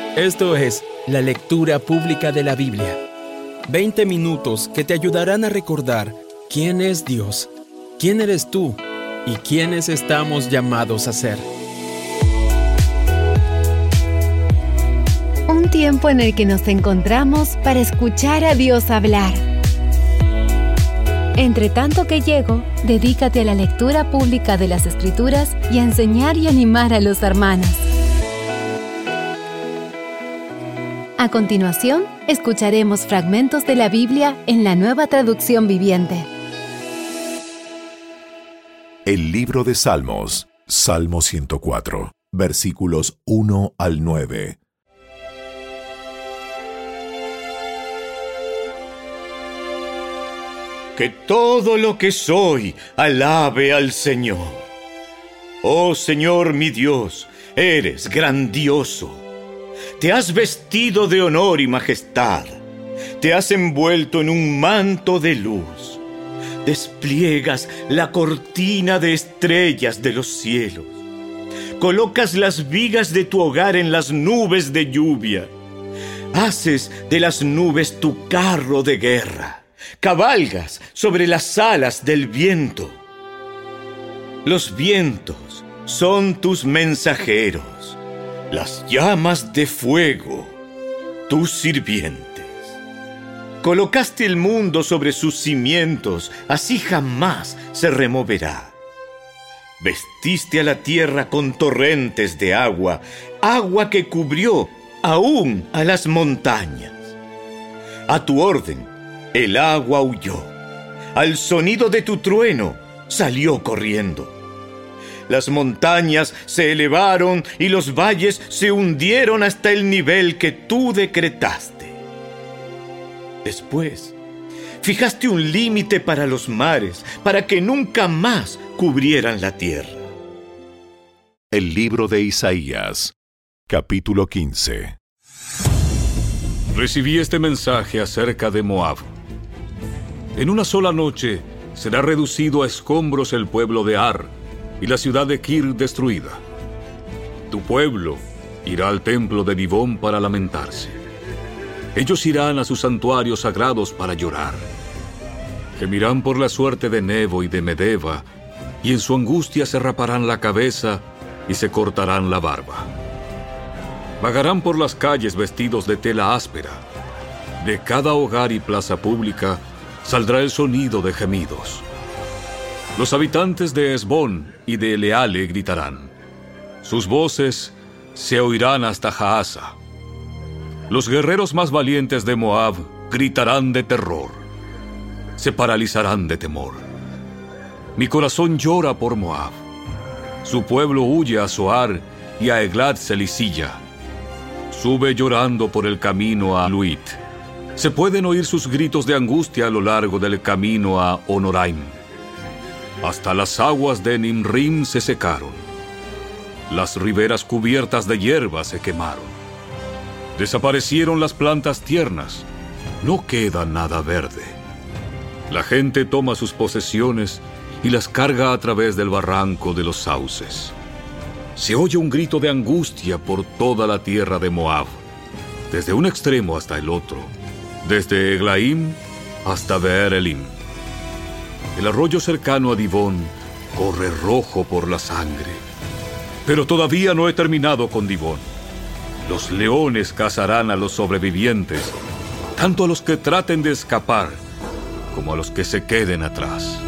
Esto es la lectura pública de la Biblia. 20 minutos que te ayudarán a recordar quién es Dios, quién eres tú y quiénes estamos llamados a ser. Un tiempo en el que nos encontramos para escuchar a Dios hablar. Entre tanto que llego, dedícate a la lectura pública de las Escrituras y a enseñar y animar a los hermanos. A continuación, escucharemos fragmentos de la Biblia en la Nueva Traducción Viviente. El libro de Salmos, Salmo 104, versículos 1 al 9. Que todo lo que soy alabe al Señor. Oh Señor mi Dios, eres grandioso. Te has vestido de honor y majestad. Te has envuelto en un manto de luz. Despliegas la cortina de estrellas de los cielos. Colocas las vigas de tu hogar en las nubes de lluvia. Haces de las nubes tu carro de guerra. Cabalgas sobre las alas del viento. Los vientos son tus mensajeros, las llamas de fuego, tus sirvientes. Colocaste el mundo sobre sus cimientos, así jamás se removerá. Vestiste a la tierra con torrentes de agua, agua que cubrió aún a las montañas. A tu orden, el agua huyó. Al sonido de tu trueno, salió corriendo. Las montañas se elevaron y los valles se hundieron hasta el nivel que tú decretaste. Después, fijaste un límite para los mares, para que nunca más cubrieran la tierra. El libro de Isaías, capítulo 15. Recibí este mensaje acerca de Moab. En una sola noche será reducido a escombros el pueblo de Ar y la ciudad de Kir destruida. Tu pueblo irá al templo de Dibón para lamentarse. Ellos irán a sus santuarios sagrados para llorar. Gemirán por la suerte de Nebo y de Medeba, y en su angustia se raparán la cabeza y se cortarán la barba. Vagarán por las calles vestidos de tela áspera. De cada hogar y plaza pública saldrá el sonido de gemidos. Los habitantes de Hesbón y de Eleale gritarán. Sus voces se oirán hasta Jaasa. Los guerreros más valientes de Moab gritarán de terror. Se paralizarán de temor. Mi corazón llora por Moab. Su pueblo huye a Zoar y a Eglat Selisilla. Sube llorando por el camino a Luit. Se pueden oír sus gritos de angustia a lo largo del camino a Honoraim. Hasta las aguas de Nimrim se secaron. Las riberas cubiertas de hierba se quemaron. Desaparecieron las plantas tiernas. No queda nada verde. La gente toma sus posesiones y las carga a través del barranco de los sauces. Se oye un grito de angustia por toda la tierra de Moab, desde un extremo hasta el otro, desde Eglaim hasta Beer Elim. El arroyo cercano a Dibón corre rojo por la sangre. Pero todavía no he terminado con Dibón. Los leones cazarán a los sobrevivientes, tanto a los que traten de escapar como a los que se queden atrás.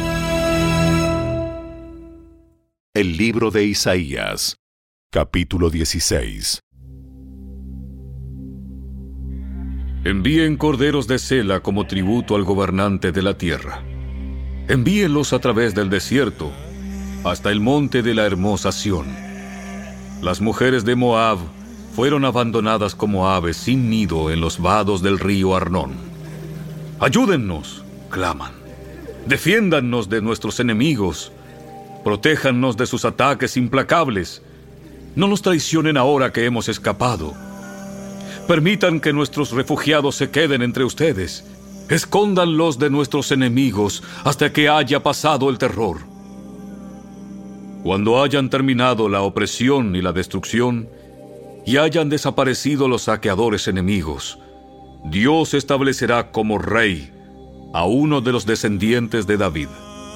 El libro de Isaías, capítulo 16. Envíen corderos de Sela como tributo al gobernante de la tierra. Envíenlos a través del desierto, hasta el monte de la hermosa Sión. Las mujeres de Moab fueron abandonadas como aves sin nido en los vados del río Arnón. Ayúdennos, claman. Defiéndannos de nuestros enemigos. Protéjannos de sus ataques implacables. No nos traicionen ahora que hemos escapado. Permitan que nuestros refugiados se queden entre ustedes. Escóndanlos de nuestros enemigos hasta que haya pasado el terror. Cuando hayan terminado la opresión y la destrucción, y hayan desaparecido los saqueadores enemigos, Dios establecerá como rey a uno de los descendientes de David.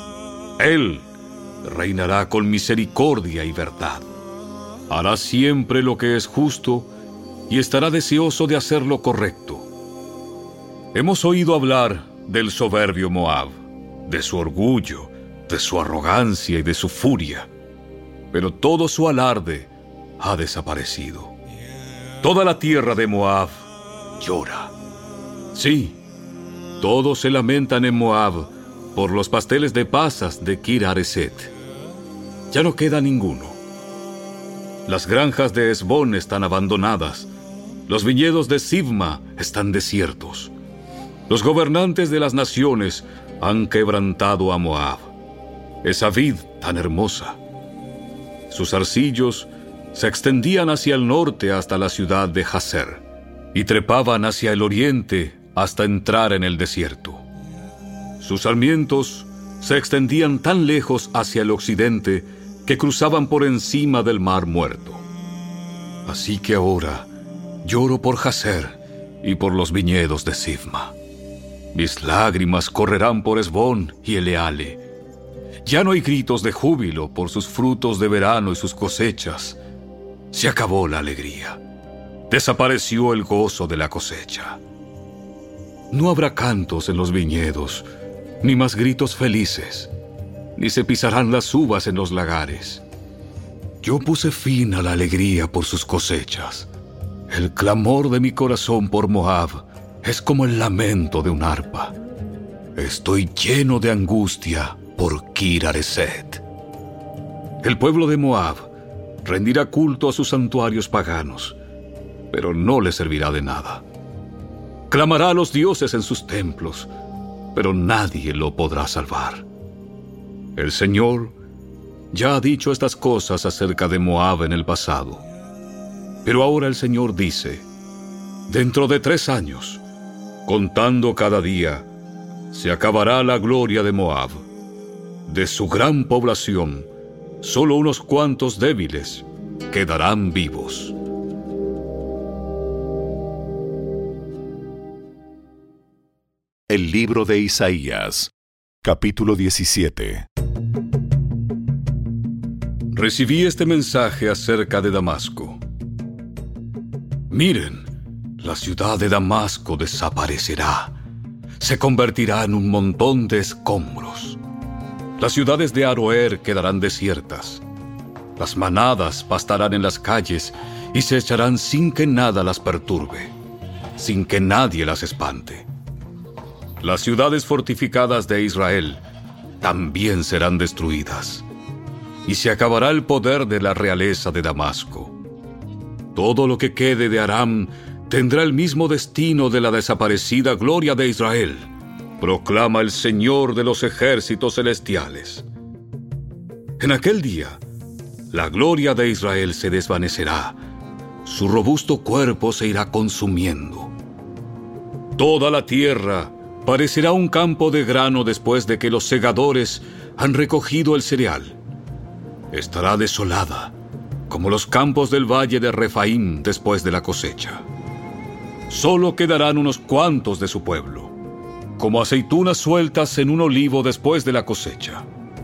Él reinará con misericordia y verdad. Hará siempre lo que es justo y estará deseoso de hacer lo correcto. Hemos oído hablar del soberbio Moab, de su orgullo, de su arrogancia y de su furia, pero todo su alarde ha desaparecido. Toda la tierra de Moab llora. Sí, todos se lamentan en Moab por los pasteles de pasas de Kir-Hareset. Ya no queda ninguno. Las granjas de Hesbón están abandonadas. Los viñedos de Sibma están desiertos. Los gobernantes de las naciones han quebrantado a Moab, esa vid tan hermosa. Sus arcillos se extendían hacia el norte hasta la ciudad de Jazer y trepaban hacia el oriente hasta entrar en el desierto. Sus sarmientos se extendían tan lejos hacia el occidente que cruzaban por encima del mar muerto. Así que ahora lloro por Jazer y por los viñedos de Sibma. Mis lágrimas correrán por Hesbón y Eleale. Ya no hay gritos de júbilo por sus frutos de verano y sus cosechas. Se acabó la alegría. Desapareció el gozo de la cosecha. No habrá cantos en los viñedos, ni más gritos felices, ni se pisarán las uvas en los lagares. Yo puse fin a la alegría por sus cosechas. El clamor de mi corazón por Moab es como el lamento de un arpa. Estoy lleno de angustia por Kir-Hareset. El pueblo de Moab rendirá culto a sus santuarios paganos, pero no le servirá de nada. Clamará a los dioses en sus templos, pero nadie lo podrá salvar. El Señor ya ha dicho estas cosas acerca de Moab en el pasado. Pero ahora el Señor dice: dentro de 3 años, contando cada día, se acabará la gloria de Moab. De su gran población, solo unos cuantos débiles quedarán vivos. El libro de Isaías, capítulo 17. Recibí este mensaje acerca de Damasco. Miren, la ciudad de Damasco desaparecerá. Se convertirá en un montón de escombros. Las ciudades de Aroer quedarán desiertas. Las manadas pastarán en las calles y se echarán sin que nada las perturbe, sin que nadie las espante. Las ciudades fortificadas de Israel también serán destruidas, y se acabará el poder de la realeza de Damasco. Todo lo que quede de Aram tendrá el mismo destino de la desaparecida gloria de Israel, proclama el Señor de los ejércitos celestiales. En aquel día, la gloria de Israel se desvanecerá, su robusto cuerpo se irá consumiendo. Toda la tierra parecerá un campo de grano después de que los segadores han recogido el cereal. Estará desolada, como los campos del valle de Refaim después de la cosecha. Solo quedarán unos cuantos de su pueblo, como aceitunas sueltas en un olivo después de la cosecha.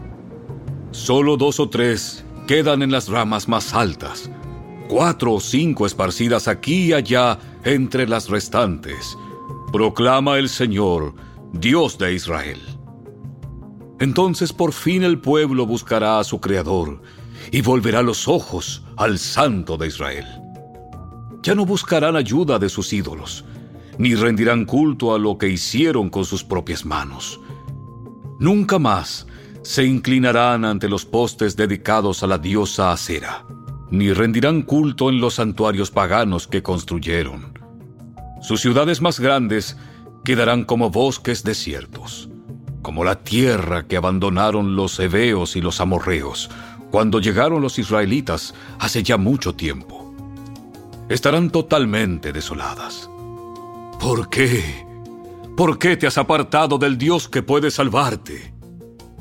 Solo 2 o 3 quedan en las ramas más altas, 4 o 5 esparcidas aquí y allá entre las restantes, proclama el Señor, Dios de Israel. Entonces por fin el pueblo buscará a su Creador y volverá los ojos al Santo de Israel. Ya no buscarán ayuda de sus ídolos, ni rendirán culto a lo que hicieron con sus propias manos. Nunca más se inclinarán ante los postes dedicados a la diosa Asera, ni rendirán culto en los santuarios paganos que construyeron. Sus ciudades más grandes quedarán como bosques desiertos, como la tierra que abandonaron los heveos y los amorreos cuando llegaron los israelitas hace ya mucho tiempo. Estarán totalmente desoladas. ¿Por qué? ¿Por qué te has apartado del Dios que puede salvarte?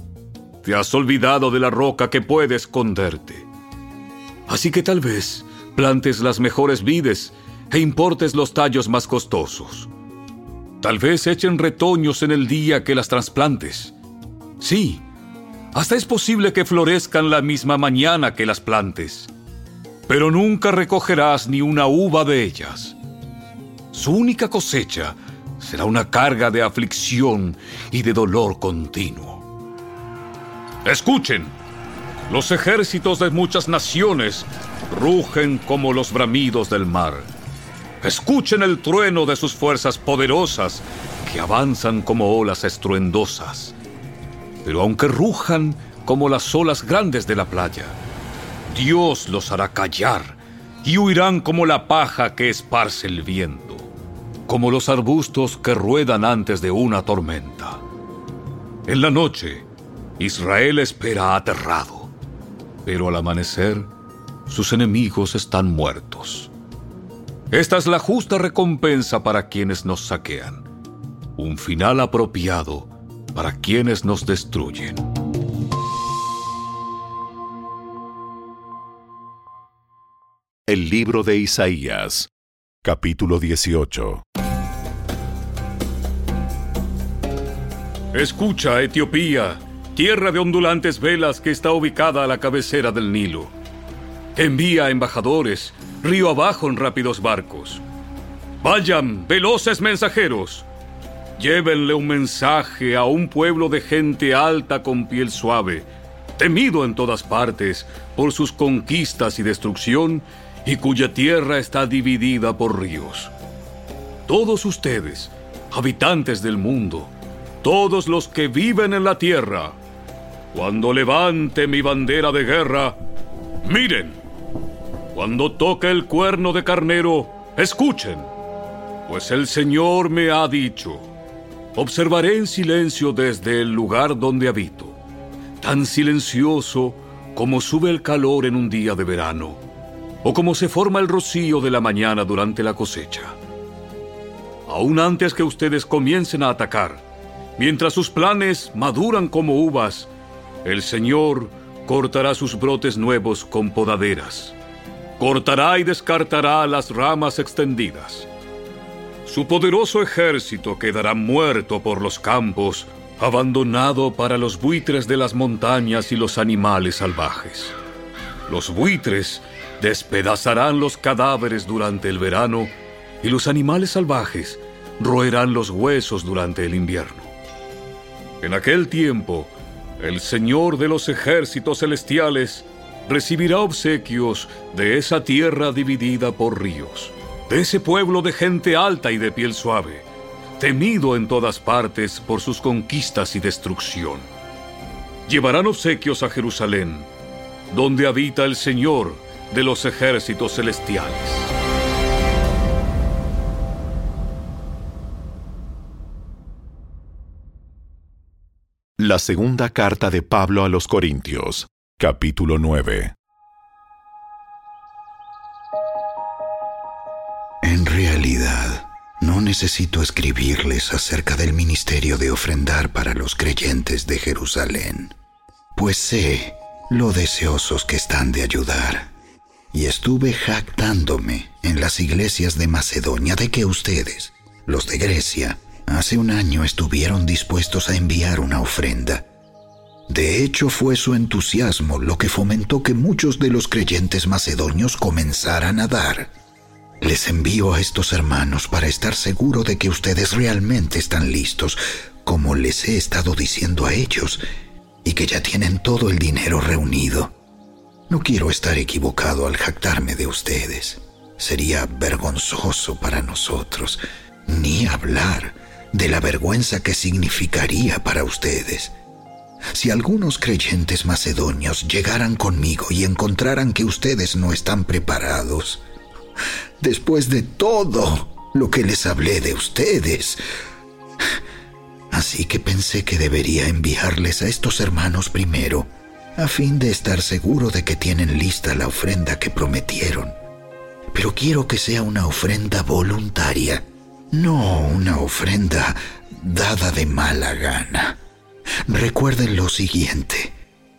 Te has olvidado de la roca que puede esconderte. Así que tal vez plantes las mejores vides e importes los tallos más costosos. Tal vez echen retoños en el día que las trasplantes. Sí, hasta es posible que florezcan la misma mañana que las plantes, pero nunca recogerás ni una uva de ellas. Su única cosecha será una carga de aflicción y de dolor continuo. Escuchen, los ejércitos de muchas naciones rugen como los bramidos del mar. Escuchen el trueno de sus fuerzas poderosas que avanzan como olas estruendosas. Pero aunque rujan como las olas grandes de la playa, Dios los hará callar y huirán como la paja que esparce el viento, como los arbustos que ruedan antes de una tormenta. En la noche, Israel espera aterrado, pero al amanecer, sus enemigos están muertos. Esta es la justa recompensa para quienes nos saquean, un final apropiado para quienes nos destruyen. El libro de Isaías, capítulo 18. Escucha, Etiopía, tierra de ondulantes velas que está ubicada a la cabecera del Nilo. Envía embajadores, río abajo en rápidos barcos. Vayan, veloces mensajeros. Llévenle un mensaje a un pueblo de gente alta con piel suave, temido en todas partes por sus conquistas y destrucción, y cuya tierra está dividida por ríos. Todos ustedes, habitantes del mundo, todos los que viven en la tierra, cuando levante mi bandera de guerra, miren. Cuando toque el cuerno de carnero, escuchen, pues el Señor me ha dicho: observaré en silencio desde el lugar donde habito, tan silencioso como sube el calor en un día de verano, o como se forma el rocío de la mañana durante la cosecha. Aún antes que ustedes comiencen a atacar, mientras sus planes maduran como uvas, el Señor cortará sus brotes nuevos con podaderas. Cortará y descartará las ramas extendidas. Su poderoso ejército quedará muerto por los campos, abandonado para los buitres de las montañas y los animales salvajes. Los buitres despedazarán los cadáveres durante el verano y los animales salvajes roerán los huesos durante el invierno. En aquel tiempo, el Señor de los ejércitos celestiales recibirá obsequios de esa tierra dividida por ríos, de ese pueblo de gente alta y de piel suave, temido en todas partes por sus conquistas y destrucción. Llevarán obsequios a Jerusalén, donde habita el Señor de los ejércitos celestiales. La segunda carta de Pablo a los Corintios, capítulo 9. En realidad, no necesito escribirles acerca del ministerio de ofrendar para los creyentes de Jerusalén, pues sé lo deseosos que están de ayudar, y estuve jactándome en las iglesias de Macedonia de que ustedes, los de Grecia, hace un año estuvieron dispuestos a enviar una ofrenda. De hecho, fue su entusiasmo lo que fomentó que muchos de los creyentes macedonios comenzaran a dar. Les envío a estos hermanos para estar seguro de que ustedes realmente están listos, como les he estado diciendo a ellos, y que ya tienen todo el dinero reunido. No quiero estar equivocado al jactarme de ustedes. Sería vergonzoso para nosotros, ni hablar de la vergüenza que significaría para ustedes. Si algunos creyentes macedonios llegaran conmigo y encontraran que ustedes no están preparados, después de todo lo que les hablé de ustedes. Así que pensé que debería enviarles a estos hermanos primero, a fin de estar seguro de que tienen lista la ofrenda que prometieron. Pero quiero que sea una ofrenda voluntaria, no una ofrenda dada de mala gana. Recuerden lo siguiente: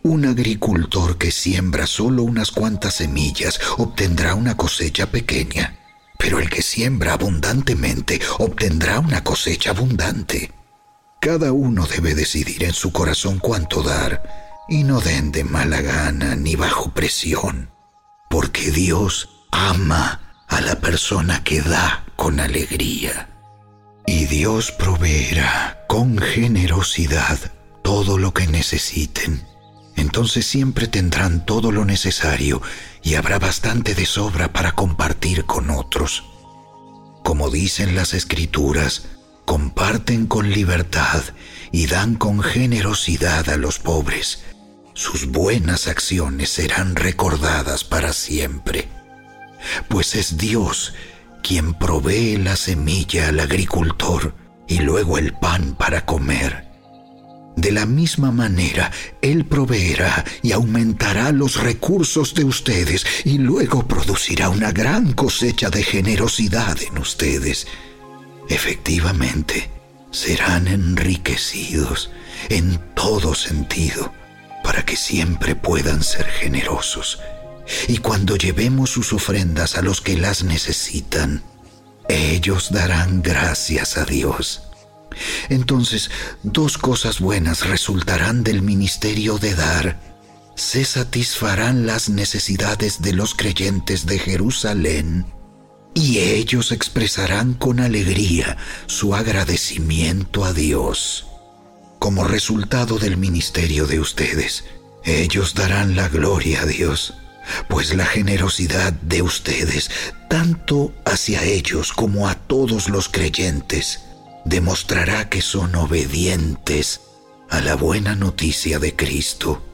Un agricultor que siembra solo unas cuantas semillas obtendrá una cosecha pequeña, pero el que siembra abundantemente obtendrá una cosecha abundante. Cada uno debe decidir en su corazón cuánto dar, y no den de mala gana ni bajo presión, porque Dios ama a la persona que da con alegría. Y Dios proveerá con generosidad todo lo que necesiten. Entonces siempre tendrán todo lo necesario y habrá bastante de sobra para compartir con otros. Como dicen las Escrituras, comparten con libertad y dan con generosidad a los pobres. Sus buenas acciones serán recordadas para siempre. Pues es Dios quien provee la semilla al agricultor y luego el pan para comer. De la misma manera, Él proveerá y aumentará los recursos de ustedes y luego producirá una gran cosecha de generosidad en ustedes. Efectivamente, serán enriquecidos en todo sentido para que siempre puedan ser generosos. Y cuando llevemos sus ofrendas a los que las necesitan, ellos darán gracias a Dios. Entonces, dos cosas buenas resultarán del ministerio de dar. Se satisfarán las necesidades de los creyentes de Jerusalén y ellos expresarán con alegría su agradecimiento a Dios. Como resultado del ministerio de ustedes, ellos darán la gloria a Dios, pues la generosidad de ustedes, tanto hacia ellos como a todos los creyentes, demostrará que son obedientes a la buena noticia de Cristo.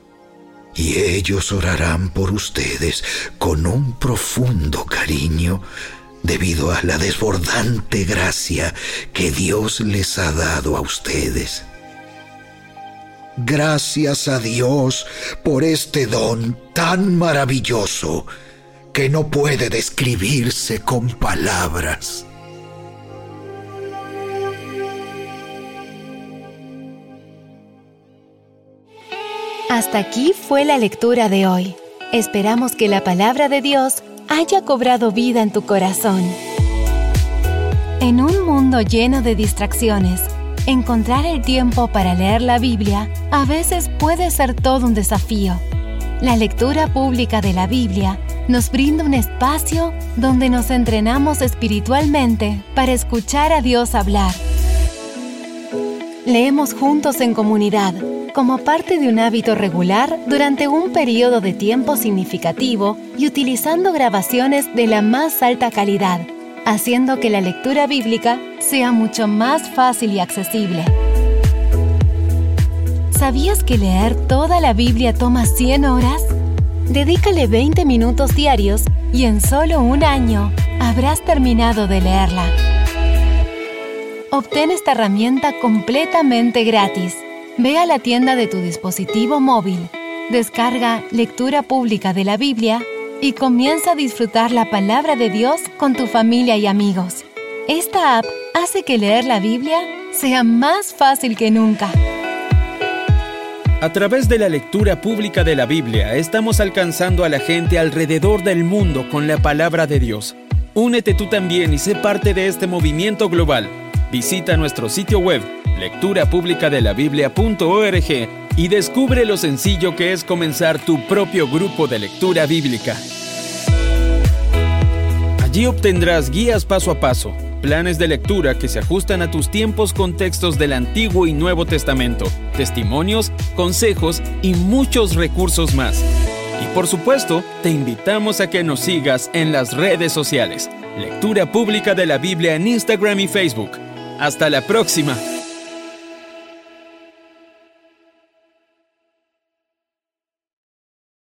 Y ellos orarán por ustedes con un profundo cariño debido a la desbordante gracia que Dios les ha dado a ustedes. Gracias a Dios por este don tan maravilloso que no puede describirse con palabras. Hasta aquí fue la lectura de hoy. Esperamos que la palabra de Dios haya cobrado vida en tu corazón. En un mundo lleno de distracciones, encontrar el tiempo para leer la Biblia a veces puede ser todo un desafío. La lectura pública de la Biblia nos brinda un espacio donde nos entrenamos espiritualmente para escuchar a Dios hablar. Leemos juntos en comunidad, como parte de un hábito regular durante un periodo de tiempo significativo y utilizando grabaciones de la más alta calidad, haciendo que la lectura bíblica sea mucho más fácil y accesible. ¿Sabías que leer toda la Biblia toma 100 horas? Dedícale 20 minutos diarios y en solo un año habrás terminado de leerla. Obtén esta herramienta completamente gratis. Ve a la tienda de tu dispositivo móvil, descarga Lectura Pública de la Biblia y comienza a disfrutar la palabra de Dios con tu familia y amigos. Esta app hace que leer la Biblia sea más fácil que nunca. A través de la lectura pública de la Biblia, estamos alcanzando a la gente alrededor del mundo con la palabra de Dios. Únete tú también y sé parte de este movimiento global. Visita nuestro sitio web, lecturapublicadelabiblia.org, y descubre lo sencillo que es comenzar tu propio grupo de lectura bíblica. Allí obtendrás guías paso a paso, planes de lectura que se ajustan a tus tiempos con textos del Antiguo y Nuevo Testamento, testimonios, consejos y muchos recursos más. Y por supuesto, te invitamos a que nos sigas en las redes sociales. Lectura Pública de la Biblia en Instagram y Facebook. ¡Hasta la próxima!